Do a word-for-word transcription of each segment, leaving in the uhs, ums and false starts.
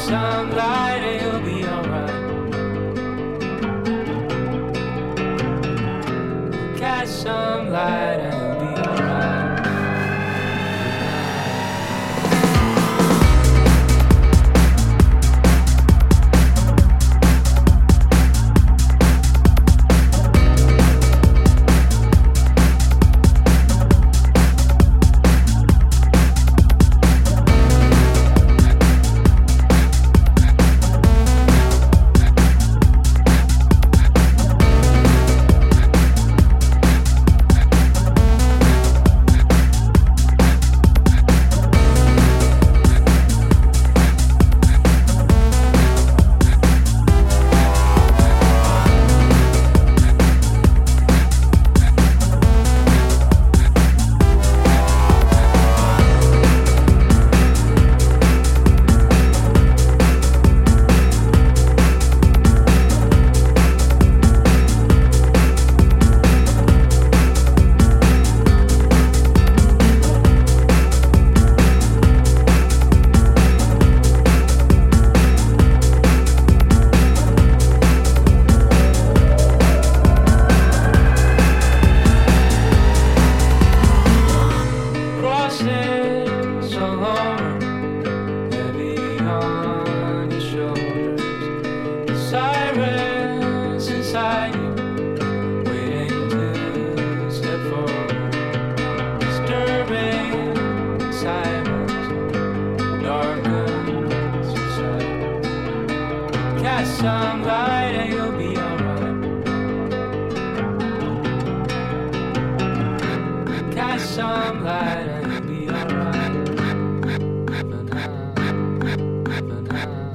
some light and you'll be alright. Catch some light and you'll be alright. Some light and you'll be alright. Catch some light and you'll be alright. For now, for now.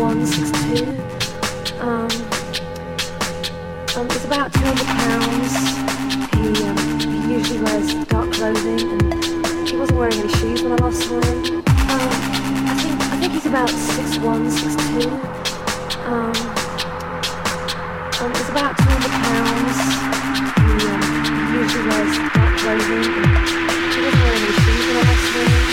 one, six two. Um, um, he's about two hundred pounds. He, um, he usually wears dark clothing, and he wasn't wearing any shoes when I last saw him. Um, I think I think he's about six one, six two. Um, um, he's about two hundred pounds. He, um, he usually wears dark clothing, and he wasn't wearing any shoes when I last saw him.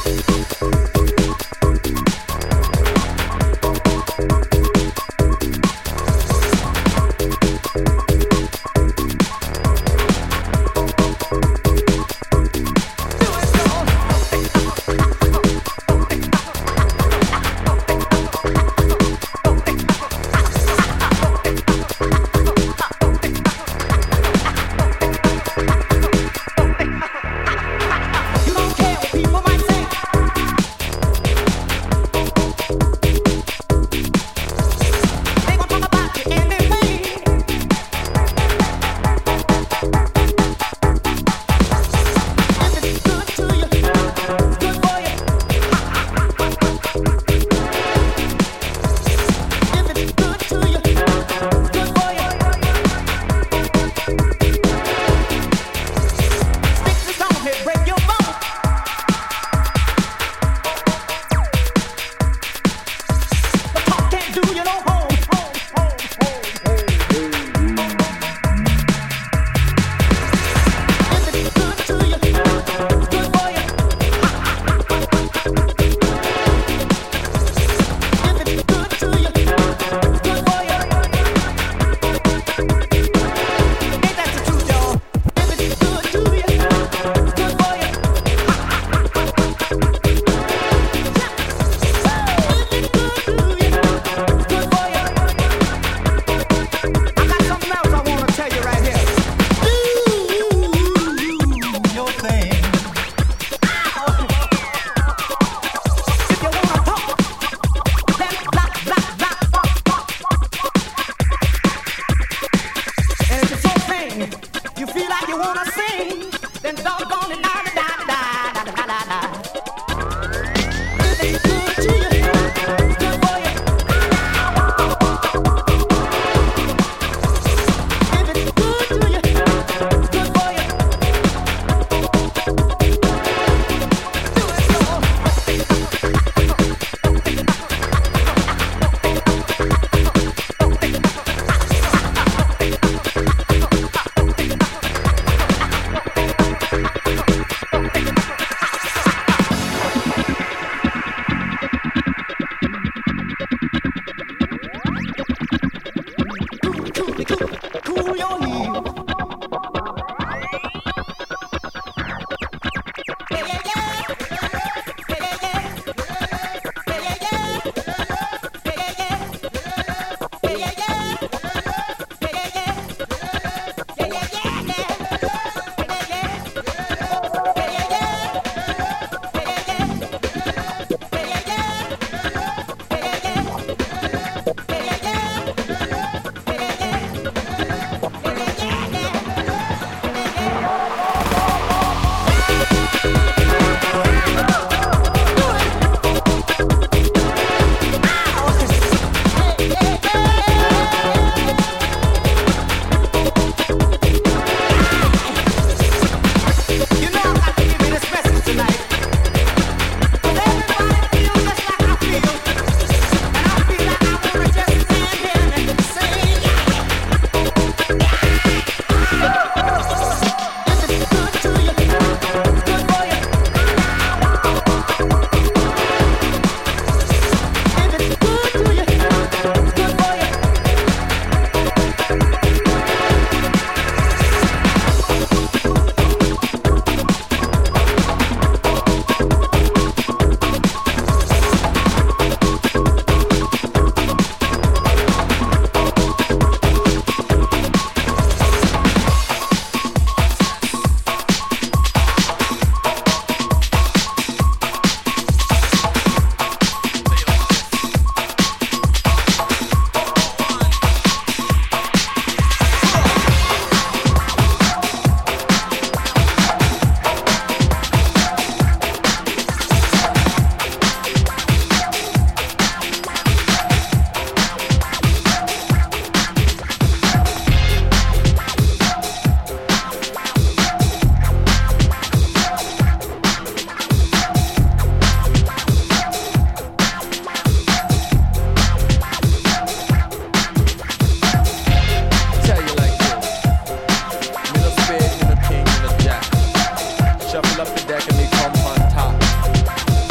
Shuffle up the deck and they come on top.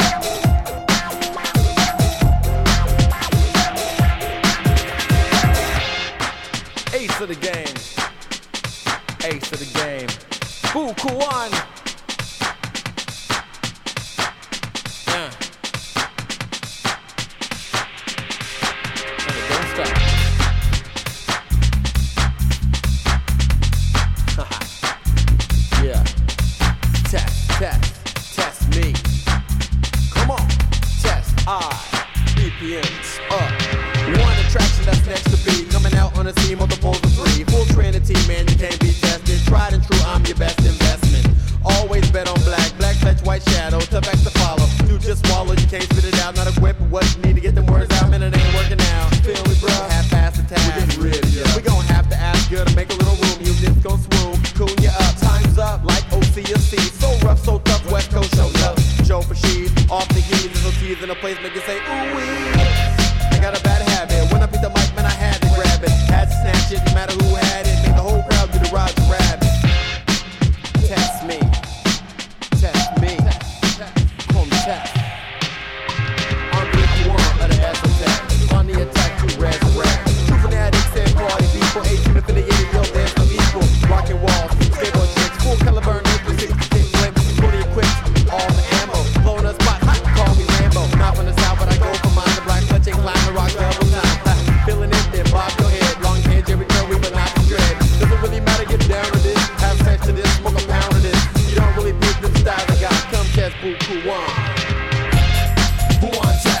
tough acts to follow. You just swallow, you can't spit it out. Not equipped with what you need to get them words out. Man, it ain't working out. Feel me, bro? Half-assed attack. We're getting rid of you. We gon' have to ask you to make a little room. Units gon' swoon, cool you up. Time's up like O C or C. So rough, so tough, West Coast show up. Joe for she's off the heat. Little T's in a place make you say ooh wee. I got a bad habit. When I beat the mic, man, I had to grab it. Had to snatch it, no matter who had it. Make the whole crowd do the Roger Rabbit. Test me. Test me. Come test. I'm Big One of the S attack. On the attack to resurrect. Two fanatics and party people. eighteen affiliated, yo, there's no equal. Rockin' walls, skateboard tricks. Full caliber, no sixty-six whips. Fully equipped, all the ammo. Blowing a spot, hot, call me Rambo. Not from the south, but I go from mine to black. Clutching, climb the rock double time. Feeling it, then bob your head. Long hair, Jerry Curry, but not the dread. Doesn't really matter, get down to this. Have sex to this, smoke a pound of this. You don't really pick the style I got. Come test, boo, cool one. Who wants test?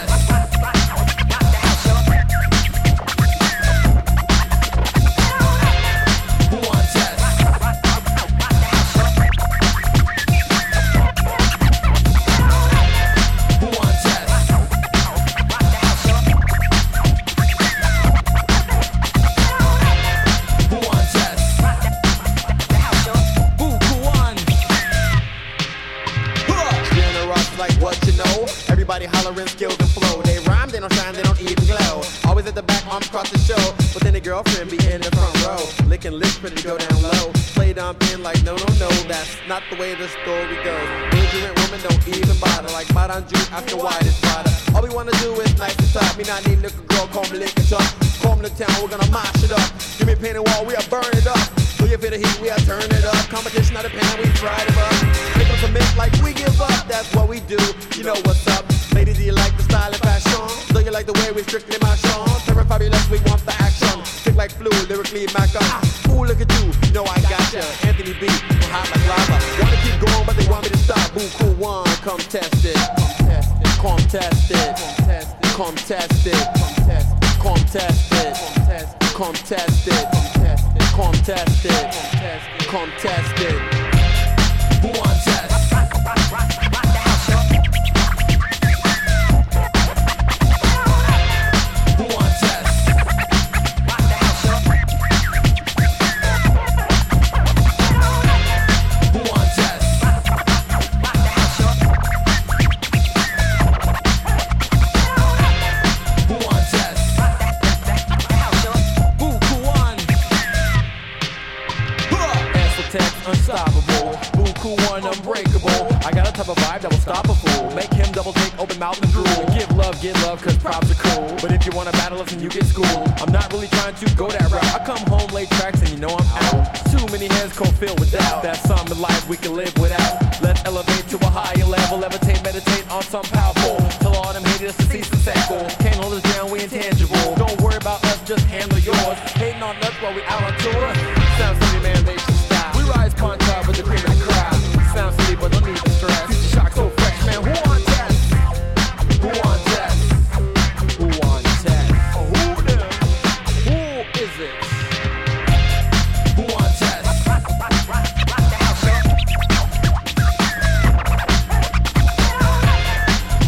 Hollering skills and flow. They rhyme, they don't shine, they don't even glow. Always at the back, arms across the show. But then the girlfriend be in the front row. Licking lips, pretty go down low. Play down pin like no, no, no. That's not the way the story goes. Belligerent women don't even bother. Like Badan Juke, after why this bother. All we wanna do is nice and tough. Me not need little girl, call me lick and chop. Call me the town, we're gonna mash it up. Give me a painted wall, we are burn it up. Do you feel the heat, we are turn it up. Competition out of pan, we fried it up. Make them commit like we give up. That's what we do, you know what's up. Lady, do you like the style and fashion? Do you like the way we strictly mash on? Terror fabulous, we want the action. Stick like flu, lyrically Mac on. Ooh, look at you, you know I got ya. Anthony B, I'm hot like lava. Wanna keep going, but they want me to stop. Boo, cool one, come test it. Come test it. Come test it. Come test it. Come test it. Come test it. Come test it. Who wants test? Unstoppable, boo, cool one, unbreakable. I got a type of vibe that will stop a fool. Make him double take, open mouth and drool. Give love, get love, cause props are cool. But if you wanna battle us and you get schooled, I'm not really trying to go that route. I come home late tracks and you know I'm out. Too many heads cold filled with doubt. That's some in life we can live without. Let's elevate to a higher level. Levitate, meditate on some powerful. Tell all them haters to cease and sackle. Can't hold us down, we intangible. Don't worry about us, just handle yours. Hating on us while we out on tour. Sounds silly, man, they should stop. We rise punch up with the cream of the crowd. Sounds silly, but don't need to stress. Future shock so fresh, man. Who wants that? Who wants that? Who wants that? Oh, who the? Who is it? Who wants that? Who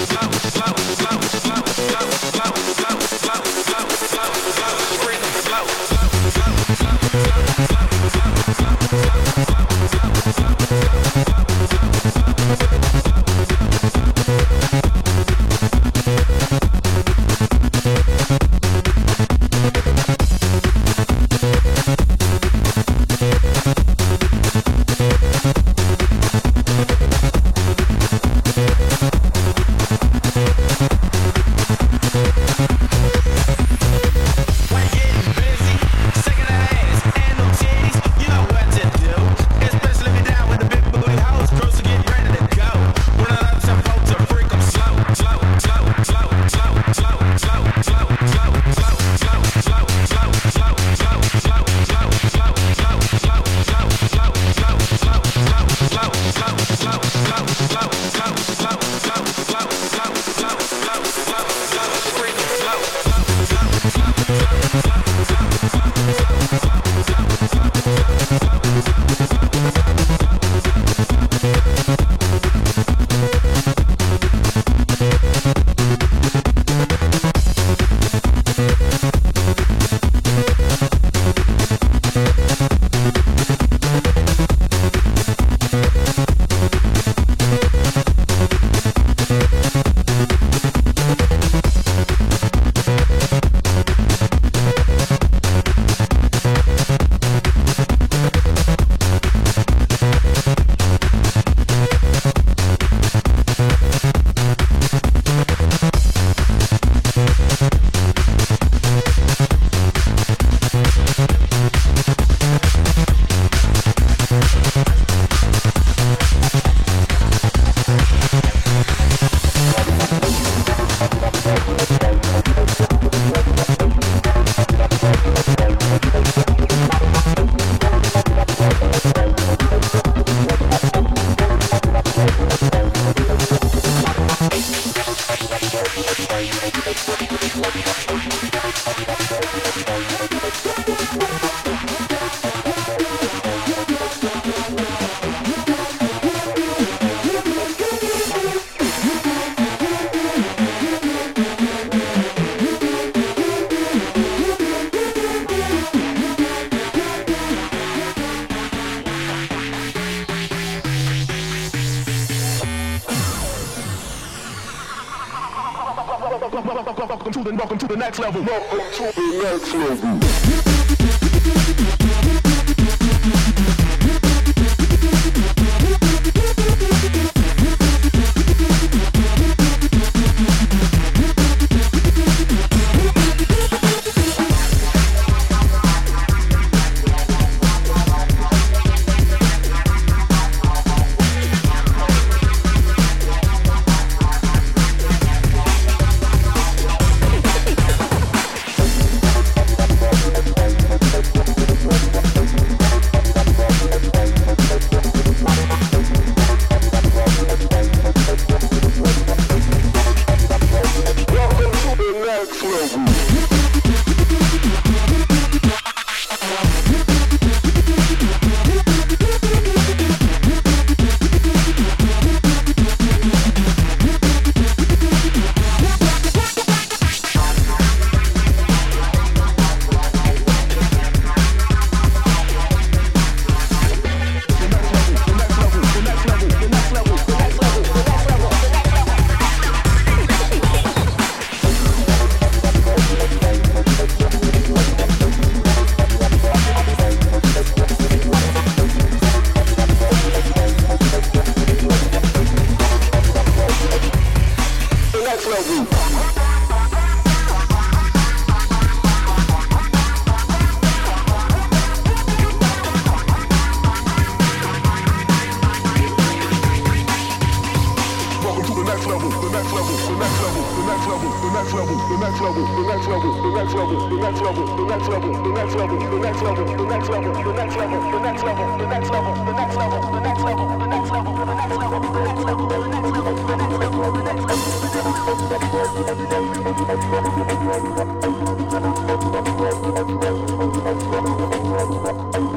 Welcome to the welcome to the next level. Welcome to the next level.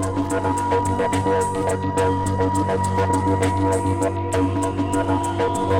We'll be right back.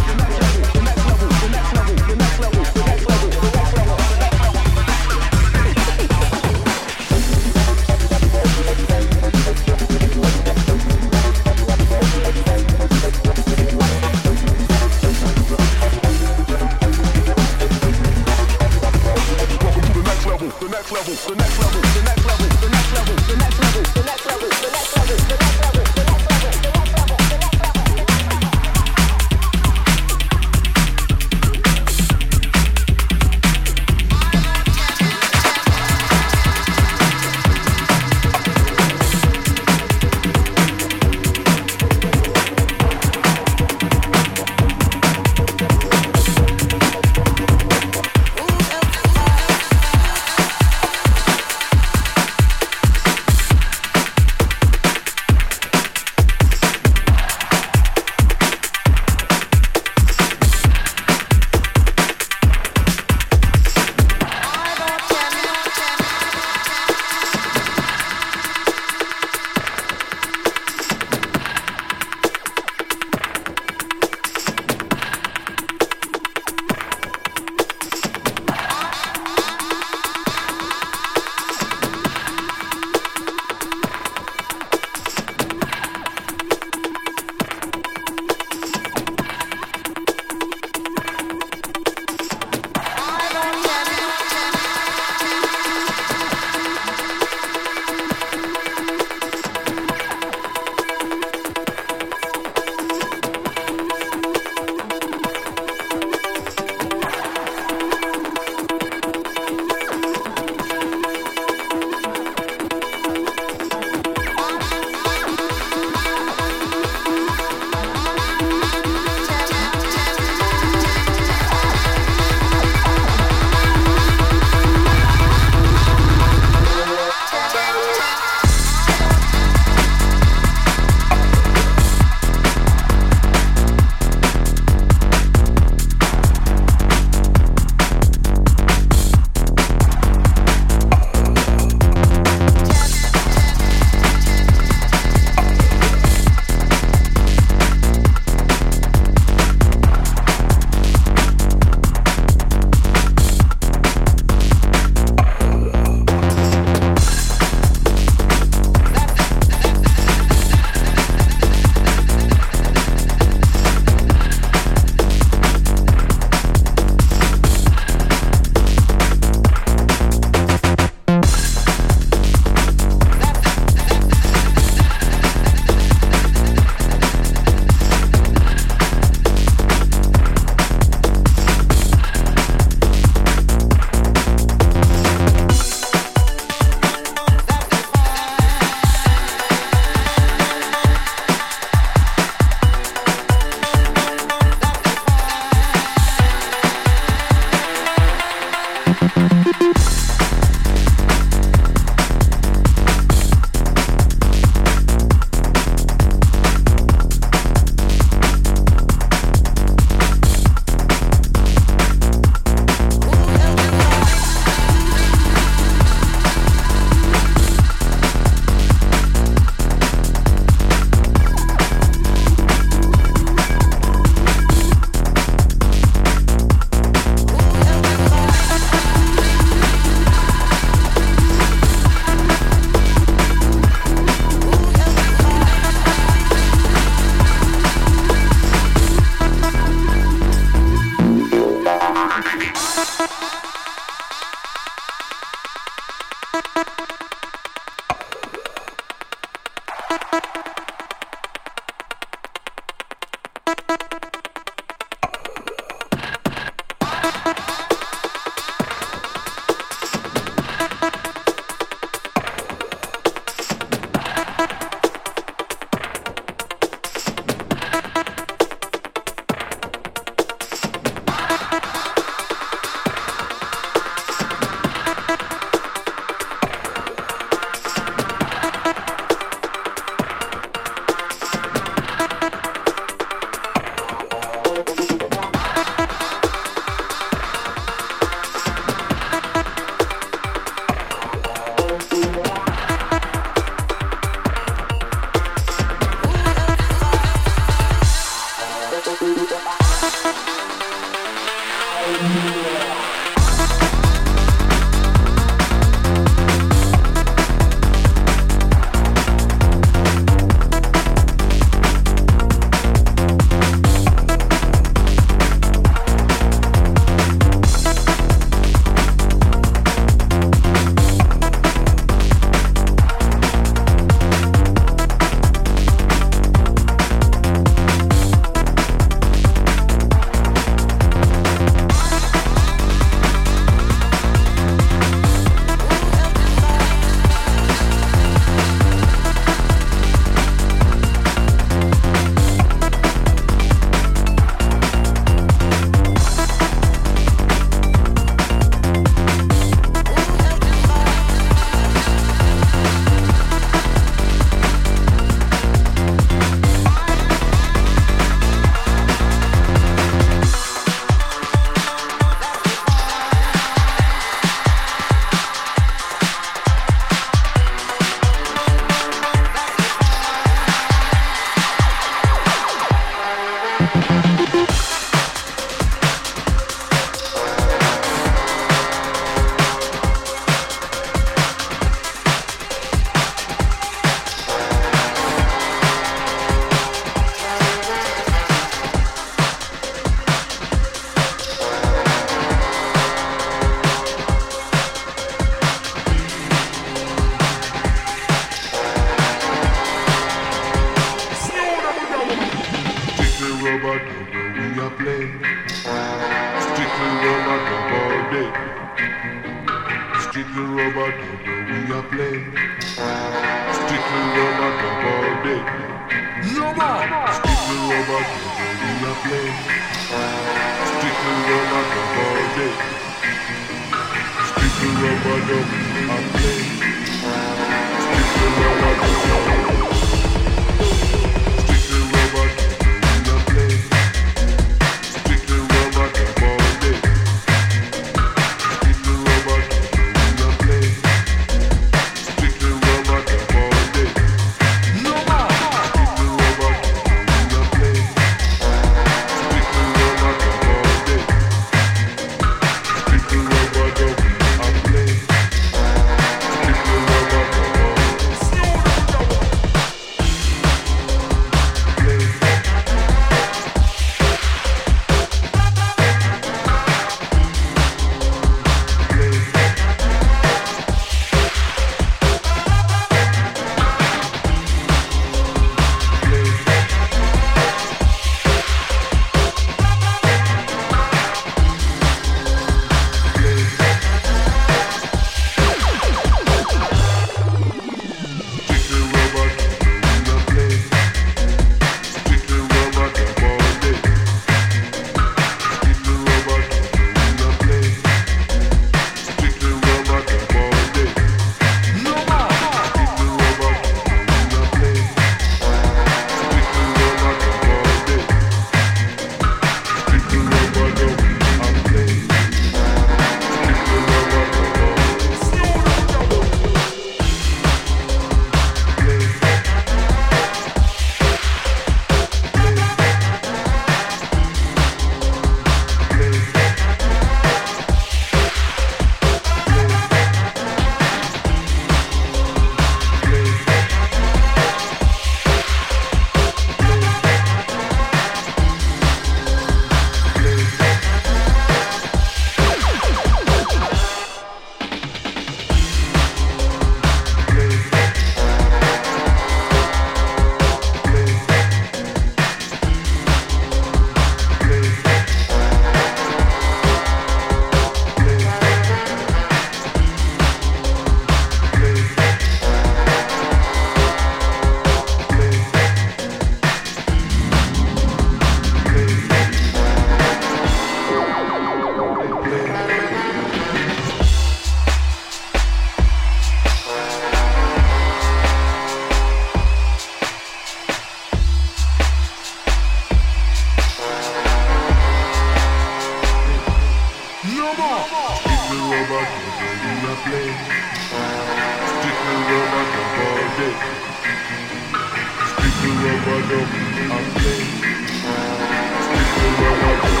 Stick the rubber dub and play. Stick the rubber dub.